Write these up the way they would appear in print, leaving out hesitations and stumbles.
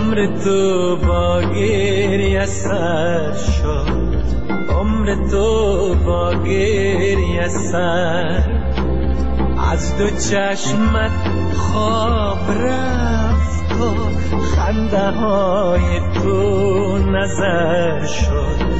عمر تو با گریه سر شد، عمر تو با گریه سر، از دو چشمت خواب رفت و خنده های تو نظر شد.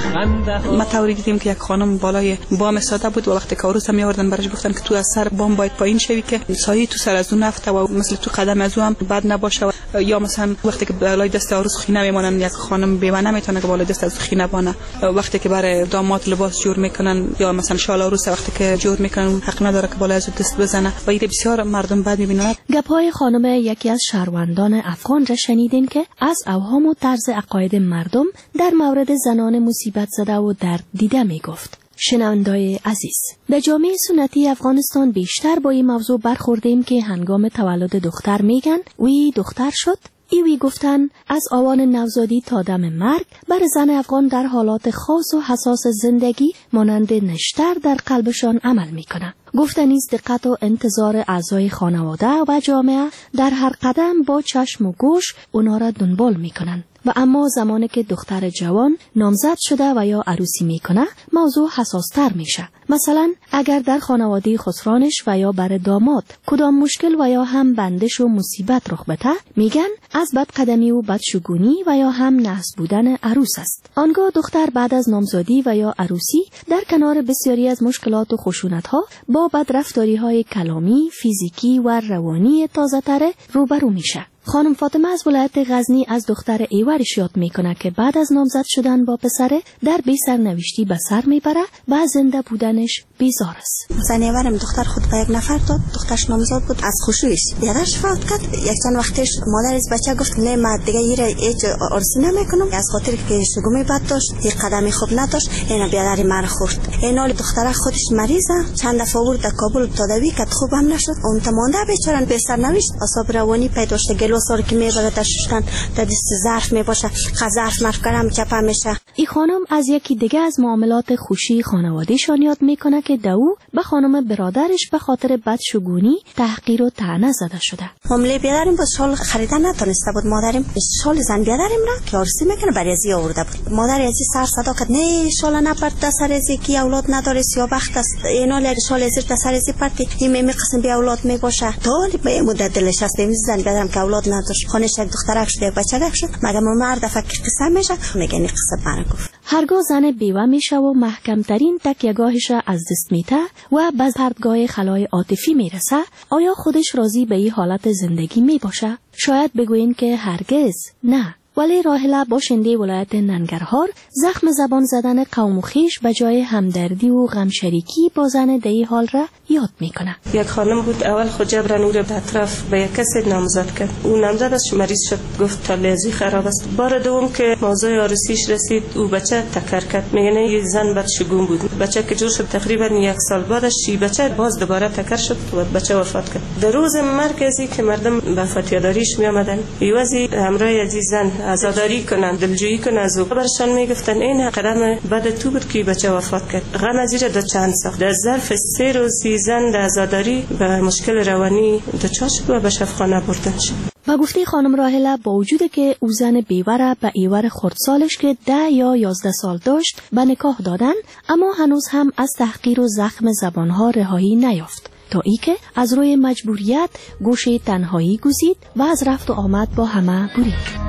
ما طوری دیدیم که یک خانم بالای بام ایستاده بود و وقتی که عروس هم می‌آوردن برش گفتن که تو از سر بام باید پایین شوی که سایه تو سر از اون نفته و مثل تو قدم از اون بد نباشه، یا مثلا وقتی که بالای دست عروس خینه میمونن یک خانم بیوه نمیتونه که بالای دست از خینه بانه، وقتی که برای داماد لباس جور میکنن یا مثلا شال عروس وقتی که جور میکنن حق نداره که بالای از دست بزنه و این بسیار مردم بد میبینن. گپ‌های خانم یکی از شهروندان افغان را شنیدین که از اوهام و طرز عقاید مردم در مورد زنان مصیبت زده و درد دیده می گفت. شنوندای عزیز، در جامعه سنتی افغانستان بیشتر با این موضوع برخوردیم که هنگام تولد دختر میگن وی دختر شد، ایوی گفتن از آوان نوزادی تا دم مرگ بر زن افغان در حالات خاص و حساس زندگی مانند نشتر در قلبشان عمل میکنه. گفتنیز دقت و انتظار اعضای خانواده و جامعه در هر قدم با چشم و گوش اونا را دنبال میکنن و اما زمانی که دختر جوان نامزد شده و یا عروسی میکنه موضوع حساستر میشه. مثلا اگر در خانواده خسرانش و یا بر داماد کدام مشکل و یا هم بندش و مصیبت رخ بده میگن از بدقدمی و بدشگونی و یا هم نحس بودن عروس است. آنگاه دختر بعد از نامزدی و یا عروسی در کنار بسیاری از مشکلات و خشونت ها با بدرفتاری های کلامی، فیزیکی و روانی تازه تره روبرو میشه. خانم فاطمه از ولایت غزنی از دختر ایورش یاد میکنه که بعد از نامزد شدن با پسره در بی سرنوشتی به سر میبره و زنده بودنش بیزار است. زن ایورم دختر خود به یک نفر داد، دخترش نامزد بود، از خوشویش بیادرش فوت کرد. یک چند وقتش مادر از بچه گفت نه من دیگه هیچ آرزو نمیکنم، از خاطر که شگومی بد داشت، یک قدمی خوب نداشت، اینا بیادری مر خورد. اینا دختر خودش مریضه، چند دفعه آورد در کابل تداوی کرد، خوبم نشد. اون تمانده بیچاره به سرنوشت عصب روانی پیدا شد. لوسار که میبره داشتن در دست ظرف میباشه، ظرف مرفکرم چپه میشه. این خانم از یکی دیگه از معاملات خوشی خانواده‌شان یاد میکنه که دو به خانم برادرش به خاطر بدشگونی تحقیر و طعنه زده شده. حمله بیادریم با شال خریدن نتونسته بود. مادریم شال زن بیادریم را که عروسی میکنه برای ازی آورده بود. مادر ازی سر صدا کرد نه شال نپرت در سر ازی کی اولاد نداره سیاه بخت است، اینا لر شال ازی در سر ازی پرتی این میقسم بی اولاد میباشه. تا به مدت دلش است زن بیادرم که اولاد نداشت، خانش یک دخترک شده بچه‌ک شد، مگه مرد فکر قصه میشه میگه این قصه برا گفت. هرگاه زن بیوه میشه و محکمترین تکیه‌گاهش از دست میته و به پردگاه خلای عاطفی میرسه، آیا خودش راضی به این حالت زندگی میباشه؟ شاید بگوین که هرگز نه. ولی راهله باشنده ولایت ننگرهار زخم زبان زدن قوم و خویش به جای همدردی و غم شریکی با زن دی حال را یاد میکنه. یک خانم بود اول خود جبران او را به اطراف به یک کسی نامزد کرد. او نامزدش مریض شد، گفت تالیزی خراب است. بار دوم که موضوع عروسیش رسید او بچه تکر کرد. میگه یه زن بدشگون بود. بچه که جور شد تقریبا یک سال بعدش بچه باز دوباره تکر شد و بچه وفات کرد. در روز مرکزی که مردم به فتیاداریش می آمدن ایوازی همراه عزیزان عزاداری کنند، دلجویی کنند از او. برشان میگفتن این قدم بعد تو بود که بچه وفات کرد. غم از زیر دو چند ساخت. در ظرف 3 روز زن در عزاداری به مشکل روانی دچار شد و به شفاخانه بردن شد. و گفته خانم راهله با وجود که او زن بیوره به ایور خردسالش که 10 یا 11 سال داشت به نکاح دادن، اما هنوز هم از تحقیر و زخم زبانها رهایی نیافت تا ای که از روی مجبوریت گوشه تنهایی گزید و از رفت و آمد با همه برید.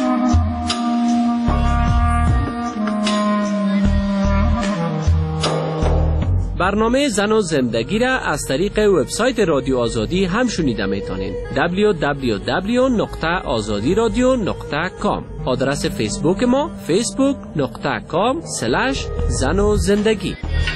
برنامه زن و زندگی را از طریق وبسایت رادیو آزادی هم شنیده میتونین. www.azadiradio.com. آدرس فیسبوک ما facebook.com/زن و زندگی.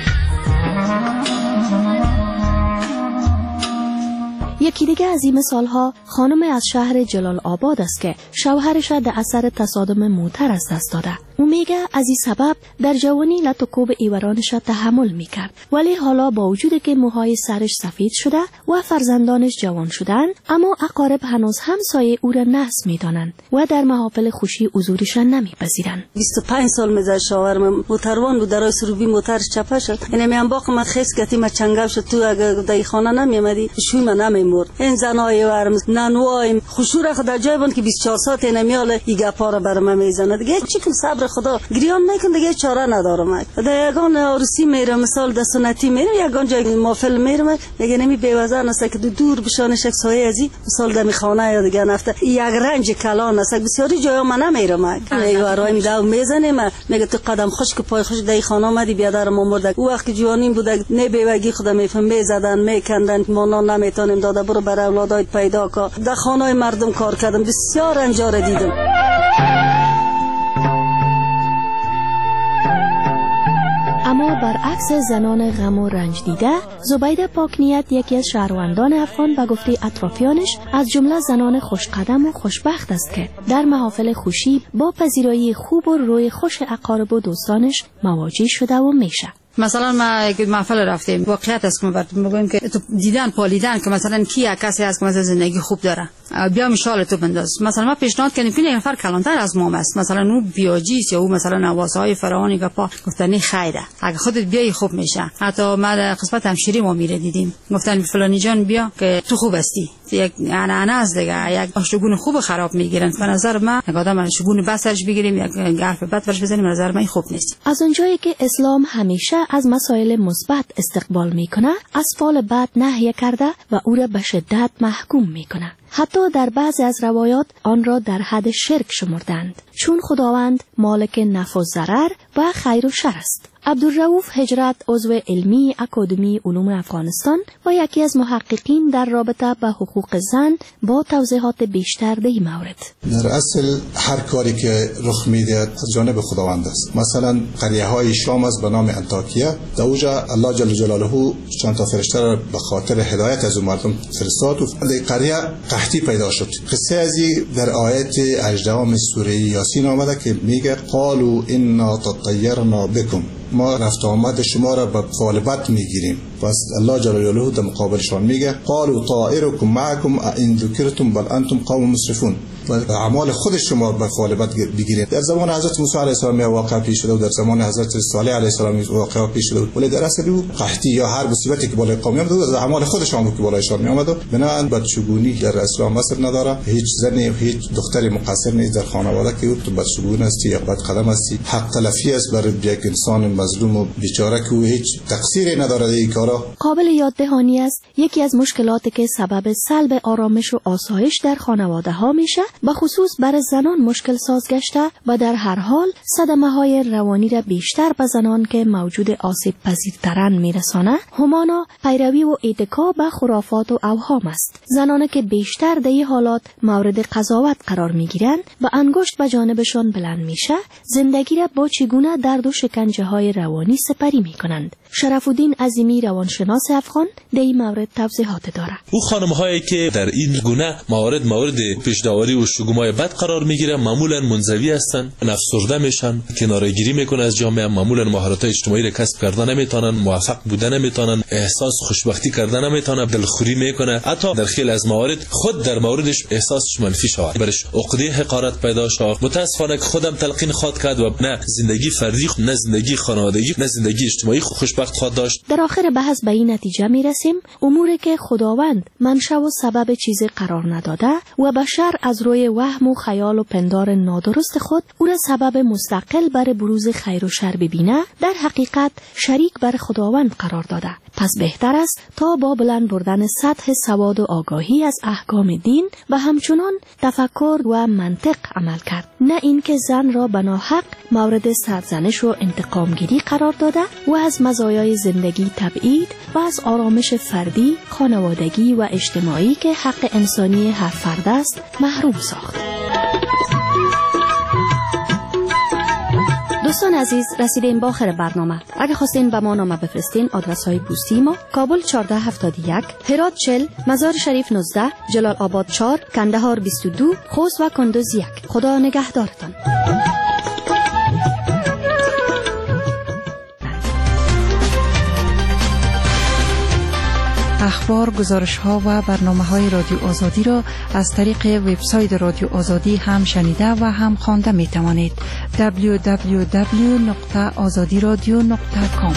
یکی دیگه از این مثالها خانم از شهر جلال آباد است که شوهرش در اثر تصادم موتر از دست داده. او میگه از این سبب در جوانی لط و کوب ایورانش تحمل میکرد، ولی حالا با وجود که موهای سرش سفید شده و فرزندانش جوان شدن، اما اقارب هنوز هم سایه او را نحس میدانند و در محافل خوشی حضورشان نمیپذیرند. 25 سال میزد شاورم موتروان بود، در سروبی موتر چپه شد. یعنی میام باق ما خیس گتی ما چنگاو شد. تو اگر در خانه نمیامدی شوی من نمیمرد. این زنای ورم نانوایم خوشور خدا جای بند که 24 ساعت نمیاله ایگا پارا برام میزنه. دیگه چیکم صبر خدا گریان میکنه، دیگه چاره ندارم. در یگان عروسی میرم، مثال در سنتی میرم، یگان جای محفل میرم، دیگه نمی بیوازان است که دور بشانش یک سایه ازی مثال در خانه یا دیگه نفته یک رنج کلان است. بسیاری جایا من نمیرم. میورایم داو میزنیم، میگه تو قدم خوش که پای خوش در خانه آمدی بیادر ما مرد. او وقت جوانیم بود نه بیوگی خدا میفهم میزدن میکندن ما نمیتونیم داده برو برای اولادای پیدا کا. در خانه مردم کار کردم، بسیار انجار دیدم. اما برعکس زنان غم و رنج دیده، زبیده پاکنیت یکی از شهروندان افغان به گفته اطرافیانش از جمله زنان خوشقدم و خوشبخت است که در محافل خوشی با پذیرایی خوب و روی خوش اقارب و دوستانش مواجه شده و میشه. مثلا ما یک محفل رفتیم، واقعیت است که ما براتون میگم که تو دیدن پالیدن که مثلا کی کسی هست که مثلا زندگی خوب داره، بیا مثال تو بنداز. مثلا ما پیشنهاد کردیم که نفر کلانتر از ما است، مثلا او بیاجیست یا او مثلا نوازهای فراوانی گپا، گفتن خیره اگه خودت بیای خوب میشه. حتی ما در قسمت همشیری ما میره دیدیم، گفتن فلانی جان بیا که تو خوب هستی. یک انا از دیگه یک آشگون خوب خراب میگیرن. به نظر من یک آدم آشگون بسش بگیریم یک حرف بد ورش بزنیم، به نظر من خوب نیست. از اونجایی که اسلام همیشه از مسائل مثبت استقبال میکنه، از فعل بد نهی کرده و او را به شدت محکوم میکنه. حتی در بعضی از روایات آن را در حد شرک شمردند، چون خداوند مالک نفع و ضرر و خیر و شر است. عبدالرؤوف هجرت، عضو علمی اکادمی علوم افغانستان و یکی از محققین در رابطه با حقوق زن، با توضیحات بیشتر در این مورد. در اصل هر کاری که رخ میده از جانب خداوند است. مثلا قریه های شام است به نام انطاکیه، در اوجا الله جل جلاله چند تا فرشته را به خاطر هدایت از مردم فرستاد و در قریه قحطی پیدا شد. قصه ازی در آیت 18 سوره یاسین آمده که میگه قالوا انا تطیرنا بكم، ما رفت آمد شما را به فعل بد میگیریم. پس الله جل جلاله در مقابلشان میگه قالوا طائركم معكم ان ذکرتم بل انتم قوم مسرفون، و اعمال خود شما به فعل بد بگیرید. در زمان حضرت موسی علیه السلام واقع پیش شده و در زمان حضرت صالح علیه السلام واقع پیش شده، ولی در اصل او قحطی یا هر مصیبتی که بالای قوم میاد از اعمال خودشان بود که بالایشان میآمد. و بنابراین بدشگونی در اسلام اثر نداره. هیچ زنی و هیچ دختری مقصر نیست در خانواده که تو بدشگون هستی یا بد قدم هستی. حق تلفی است برای یک انسان مظلوم و بیچاره که هیچ تقصیری نداره در این کارا. قابل یاد دهانی است یکی از مشکلاتی که سبب سلب آرامش و آسایش در خانواده ها میشه، به خصوص برای زنان مشکل ساز گشته و در هر حال صدمه های روانی را بیشتر به زنان که موجود آسیب پذیرترن میرسانه. همانا پیروی و اتکا به خرافات و اوهام است. زنانی که بیشتر در این حالات مورد قضاوت قرار میگیرند و انگشت به جانبشان بلند میشه، زندگی را با چگونه درد و شکنجه های روانی سپری میکنند. شرف الدین عظیمی روانشناس افغان در این مورد توضیحات داره. او خانم هایی که در این گونه مورد پیش‌داوری و شگمای بد قرار میگیرن معمولا منزوی هستن، افسرده میشن، کناره‌گیری میکنن از جامعه، معمولا مهارت اجتماعی را کسب کردن نمیتونن، موفق بودن نمیتونن، احساس خوشبختی کردن نمیتونن، دلخوری میکنه، حتی در خیلی از موارد خود در موردش احساسش منفی شود، برش عقده حقارت پیدا شود. متاسفانه که خودم تلقین خواد کرد و نه زندگی فردی، نه زندگی خانوادگی، نه زندگی اجتماعی خوشبخت خواهد داشت. در آخر بحث به این نتیجه میرسیم اموری که خداوند منشأ و سبب چیزی قرار نداده و بشر از روی وهم و خیال و پندار نادرست خود او را سبب مستقل بر بروز خیر و شر ببینه، در حقیقت شریک بر خداوند قرار داده. پس بهتر است تا با بلند بردن سطح سواد و آگاهی از احکام دین و همچنان تفکر و منطق عمل کرد، نه اینکه زن را به ناحق مورد سرزنش و انتقامگیری قرار داده و از مزایای زندگی تبعید و از آرامش فردی، خانوادگی و اجتماعی که حق انسانی هر فرد است محروم ساخت. دوستان عزیز، رسیدیم به آخر برنامه. اگه خواستین به ما نامه بفرستین، آدرس های پستی ما: کابل 1471، هرات 40، مزار شریف 19، جلال آباد 4، کندهار 22، خوست و کندوز 1. خدا نگهدارتان. اخبار، گزارش‌ها و برنامه‌های رادیو آزادی را از طریق وبسایت رادیو آزادی هم شنیده و هم خوانده می‌توانید. www.azadiradio.com.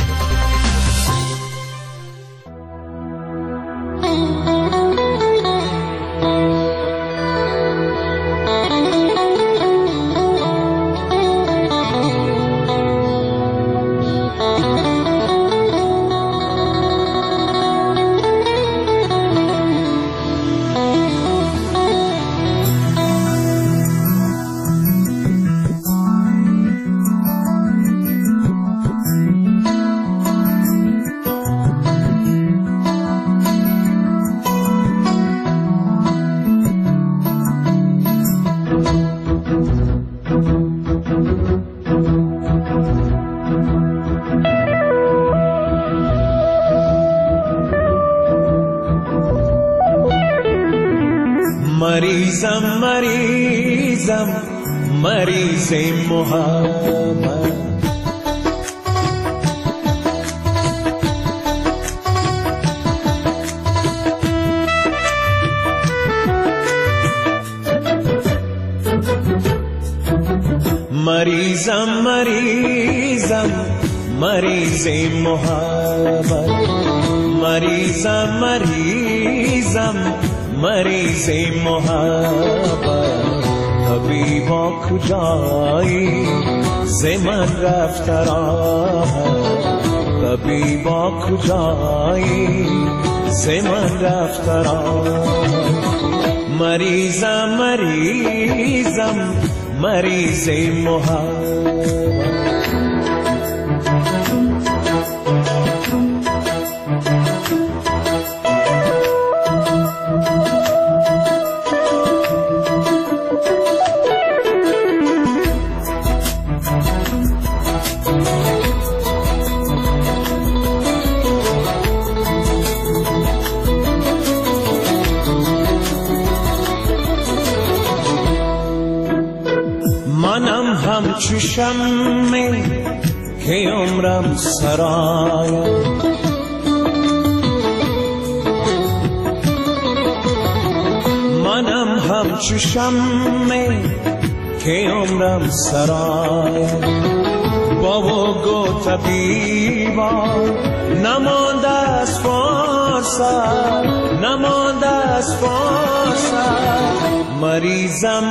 مریض محبت مریض محبت مریض محبت طبیبا کجایی ز من رفت راحت طبیبا کجایی ز من رفت راحت مریضم مریض محبت همچو شمع که عمرم سراید منم همچو شمع که عمرم سراید بابا گو طبیبا نمانده از فرصت نمانده از فرصت مریضم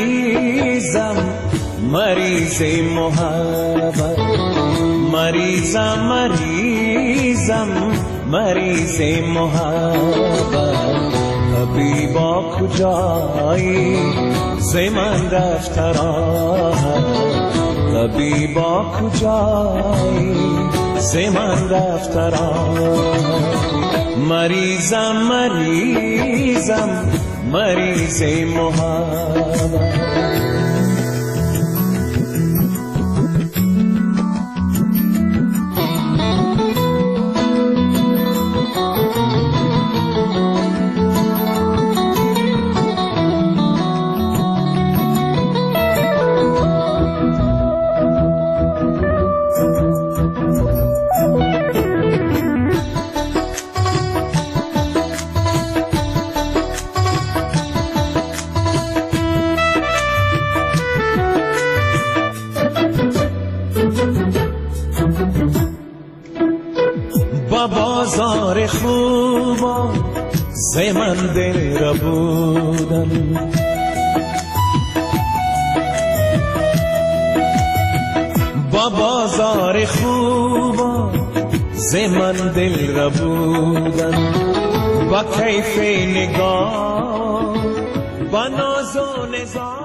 مریض محبت مریضم مریض محبت طبیبا کجایی ز من رفت راحت طبیبا کجایی ز من رفت راحت مریضم مریض محبت بازار خوبا ز من دل را بودم با بازار خوبا ز من دل را بودم با کیف نگاه با ناز و نزار